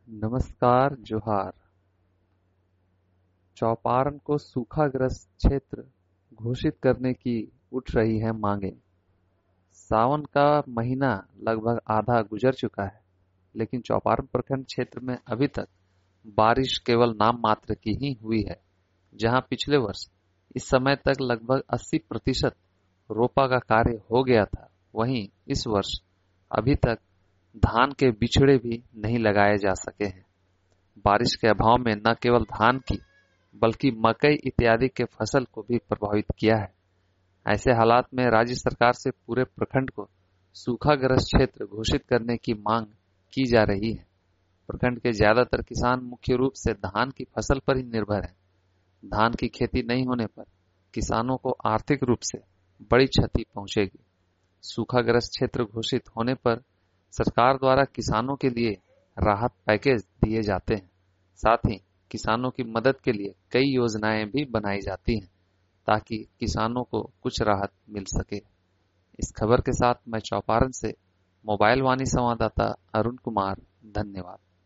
नमस्कार जोहार। चौपारण को सूखाग्रस्त क्षेत्र घोषित करने की उठ रही है मांगे। सावन का महीना लगभग आधा गुजर चुका है, लेकिन चौपारण प्रखंड क्षेत्र में अभी तक बारिश केवल नाम मात्र की ही हुई है। जहां पिछले वर्ष इस समय तक लगभग 80% रोपा का कार्य हो गया था, वहीं इस वर्ष अभी तक धान के बिचड़े भी नहीं लगाए जा सके हैं। बारिश के अभाव में न केवल धान की बल्कि मकई इत्यादि के फसल को भी प्रभावित किया है। ऐसे हालात में राज्य सरकार से पूरे प्रखंड को सूखाग्रस्त क्षेत्र घोषित करने की मांग की जा रही है। प्रखंड के ज्यादातर किसान मुख्य रूप से धान की फसल पर ही निर्भर हैं। धान की खेती नहीं होने पर किसानों को आर्थिक रूप से बड़ी क्षति पहुंचेगी। सूखाग्रस्त क्षेत्र घोषित होने पर सरकार द्वारा किसानों के लिए राहत पैकेज दिए जाते हैं। साथ ही किसानों की मदद के लिए कई योजनाएं भी बनाई जाती हैं, ताकि किसानों को कुछ राहत मिल सके। इस खबर के साथ मैं चौपारण से मोबाइल वाणी संवाददाता अरुण कुमार, धन्यवाद।